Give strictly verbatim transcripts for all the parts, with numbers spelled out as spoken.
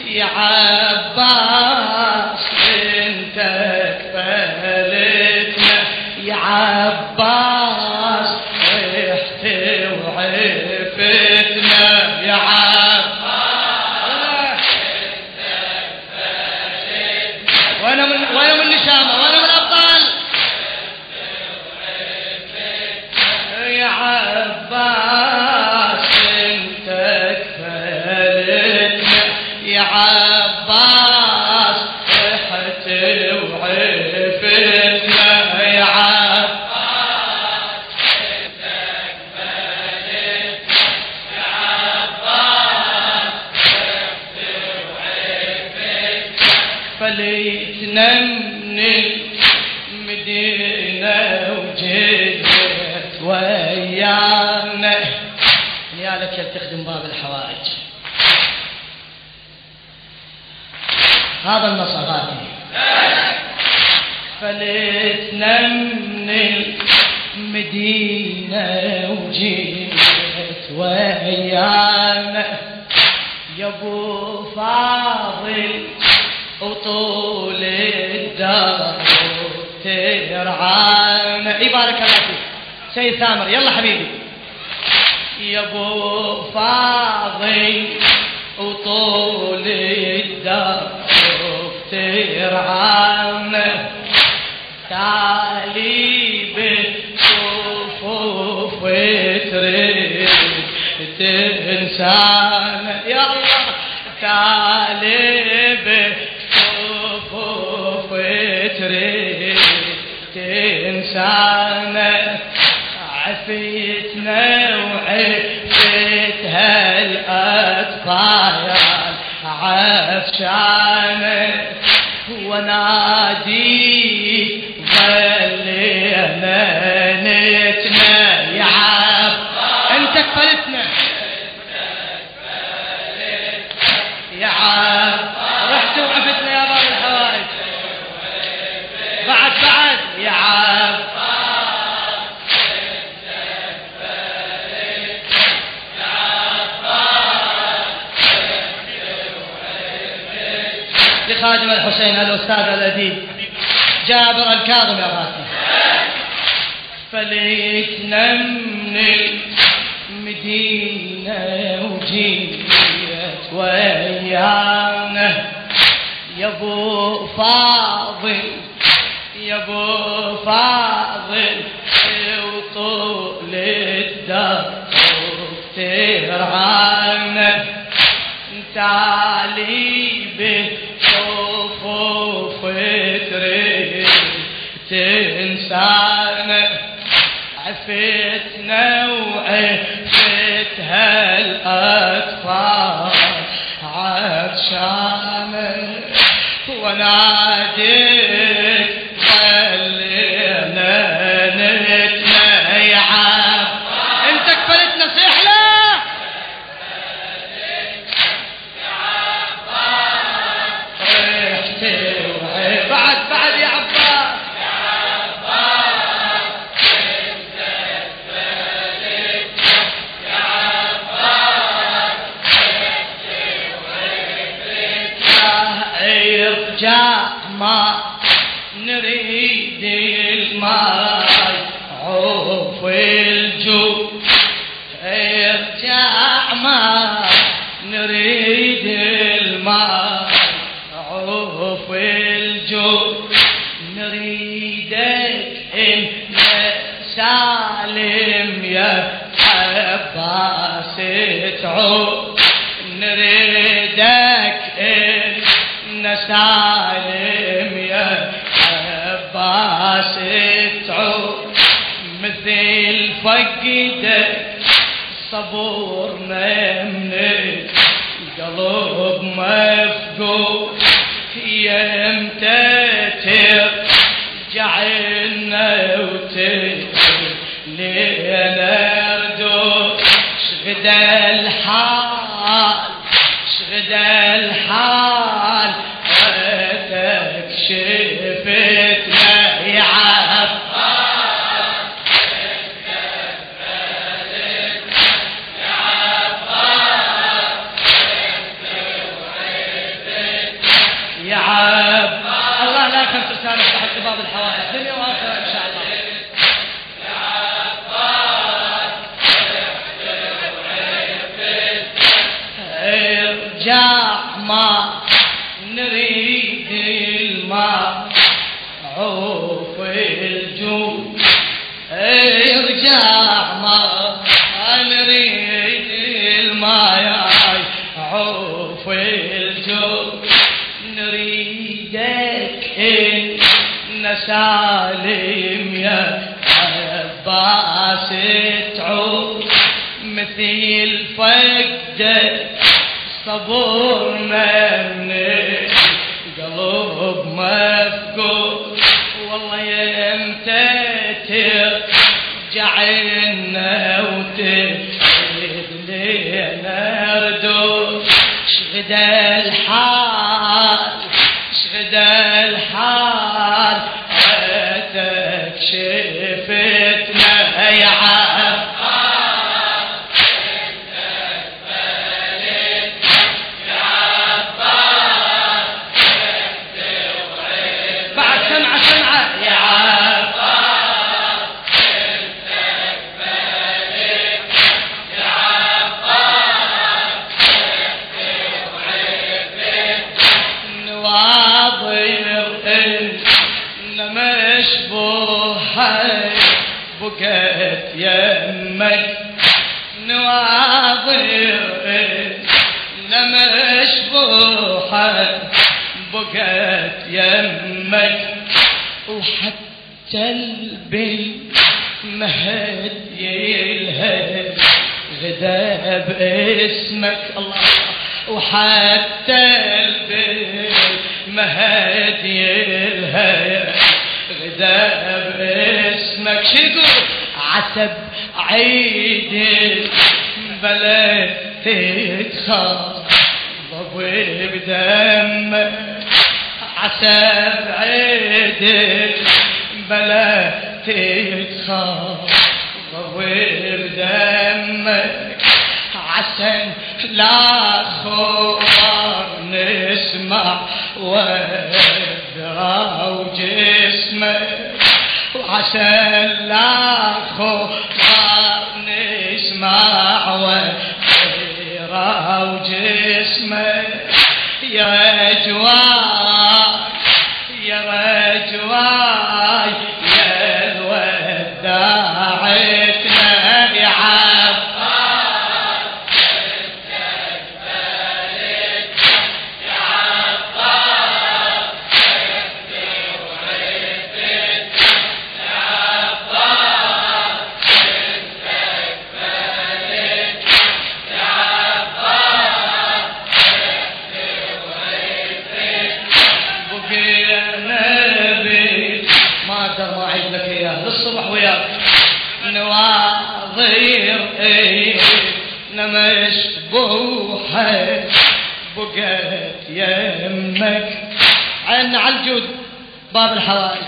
يا عباس انت كفلتنا يا عباس رحت وعفتنا يا عباس انت كفلتنا وانا من وانا من نشامه وانا من ابطال يا عباس انت كفلتنا يا عباس رحت وعفتنا يا عباس انت كفلتنا يا عباس رحت وعفتنا فليتنا من المدينة وجيت ويانا يا لك تخدم باب الحوائج. هذا النص غادي فلتنا من المدينة وجيت ويانا يا ابو فاضل وطول الدار ترعانا يبارك الله فيك سيد ثامر يلا حبيبي يا ابو فاضل وطول الدار ترعانا تعالي بصفوف تريد تنسانا يا الله تعالي بصفوف تريد تنسانا عفيتنا وعفتها الأطفال عفشانا ونادي ظلينا نتنا يا عب انت كفلتنا يا عب رحت وعفتنا يا باب الحوائج بعد بعد يا عب خادم الحسين الأستاذ الأديب جابر الكاظم يا غاسي فليتنا من المدينة وجيت ويانا يا ابو فاضل يا ابو فاضل وطول الدار ترعانا تعالي بصفوف تريد تنسانا عفتنا وعفتها الأطفال عطشانا وناديك خلينا نتنا يا عم انت كفلتنا صيح له بعد بعد يا عباس يا عباس انت كفلتنا يا عباس ارجع ما نريد الماء عوف الجود ارجع ما نريد الماء عوف الجود نريدك انت سالم يا عباس تعود نريدك ان سالم يا عباس تعود مثل فقدك صبورنا من القلب مفقود يمتى ترجع لنا وتلينا ردود شغد الحال شغد الحال تكشفتنا يا عباس يا عب الله لا خمس رسالة تحت باب الحوائج دنيا وآخرة إن شاء الله. ارجع ما نريد الماء عوف الجود، ارجع ما نريد الماء عوف الجود، نريدك إن سالم يا عباس تعود مثل فقدك صبرنا من قلب مفقود، والله يا انت ترجع لنا وتهد لنا ردود، شغد الحال شغد الحال عتك شفتنا يا عبد بقت يمك نواظر لما اشبوحك بقت يمك، وحتى البالمهد يلهب غدا باسمك الله، وحتى البالمهد يلهب غدا باسمك، شقول عتب عيد بلا تتخاف ضبي بدمك، عتب عيد بلا تتخاف ضبي بدمك، عسن لا خبر نسمع ودرا وجسمك، وعسى لا خبر نسمع ودرا وجسمك، يا رجواي يا رجواي يا الوداعتنا يا عبد للصبح وياك نواظير مشبوحة بقت يمك عن عالجود باب الحوائج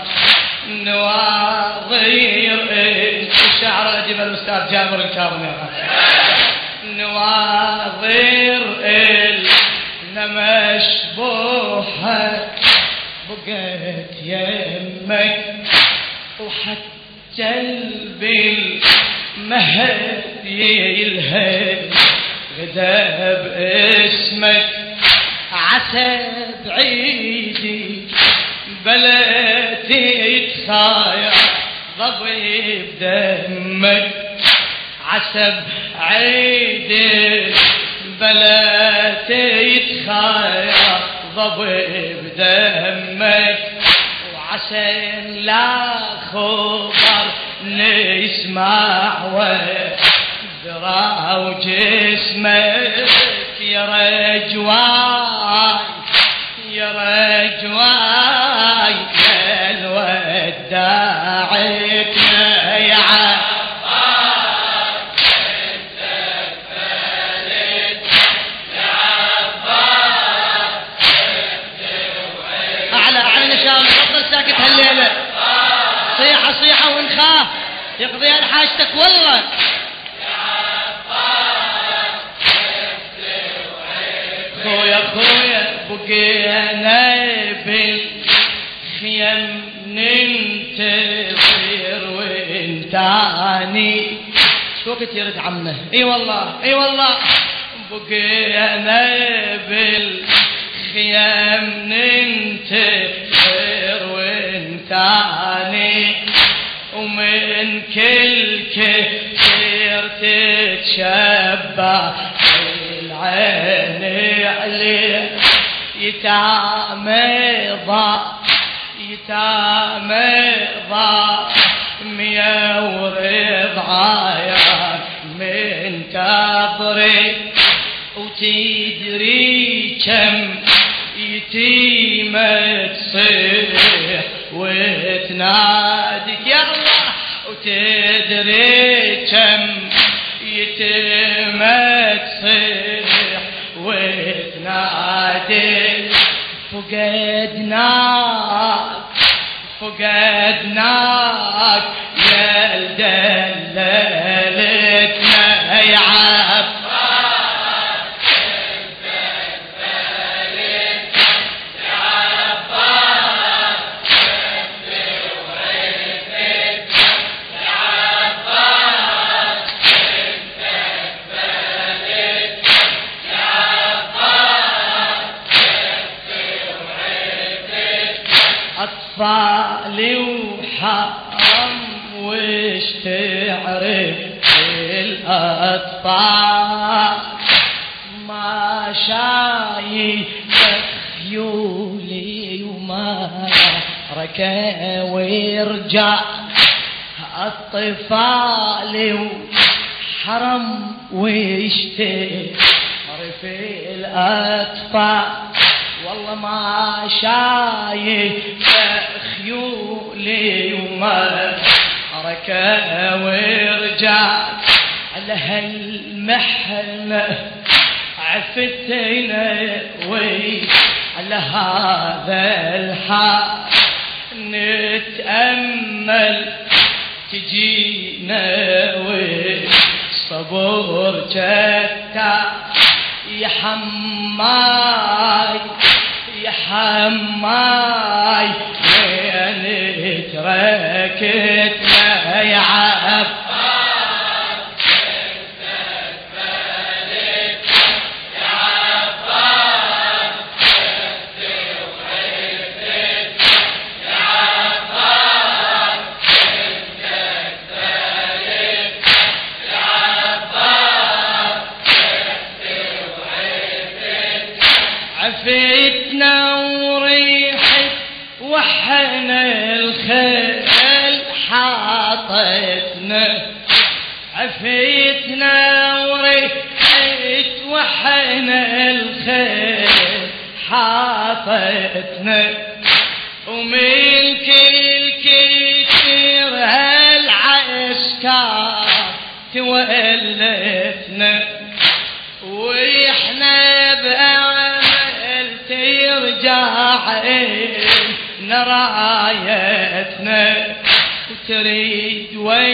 نواظير الشعر أجيب الأستاذ جابر الكاظمي نواظير مشبوحة بقت يمك وحتى بالمهد يلهب غدا باسمك عسى بعيدي بلا تتخاير ضبي بدمك عسى بعيدي بلا تتخاير ضبي بدمك وعسى لا خبر نسمع وذرا وجسمك يا رجواي يا رجواي يا الوداعتنا يا عباس انت الفارس يا عباس اعلى اعلى نشاط تفضل ساكت هالليله صيحه صيحه ونخاف يقضي حاجتك والله خويا خويا بقينا الوقت يرد عمنا. اي والله اي والله. بقينا بالخيام ننتظر وانتاني ومن كل كثير تتشبع العين عليه يتامضى يتامضى ميا ورضعايا من تضري وتدري كم يتيمة تصيح وتنادك يا الله وتدري كم يتيمة تصيح وتنادك فقدناك فقدناك يا دللتنا يا عبد أطفالي وحرم وش تعرف الأطفال ما شايف خيولي وما ركا ويرجع الطفال وحرم وش تعرف الأطفال والله ما شايف خيولي وما حركة ورجع على هالمحنة عفتنا وي على هذا الحال نتأمل تجينا والصبر جتا يا حماي يا حماي وين تركتنا يا عب عفتنا وريحت وحنا الخيل حاطتنا عفتنا وريحت وحنا الخيل حاطتنا ومن كل كتير هالعسكر تولتنا وإحنا بأمل ترجع نرايتنا وتريد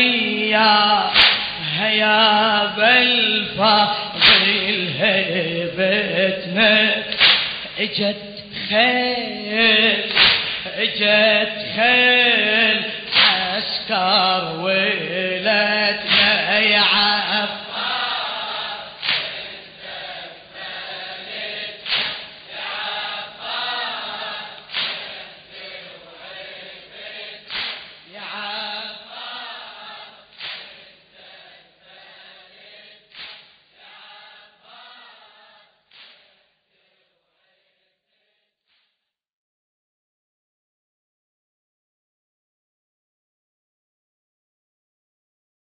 وياها يا بالفضل هيبتنا اجت خيل اجت خيل عسكر ولتنا يا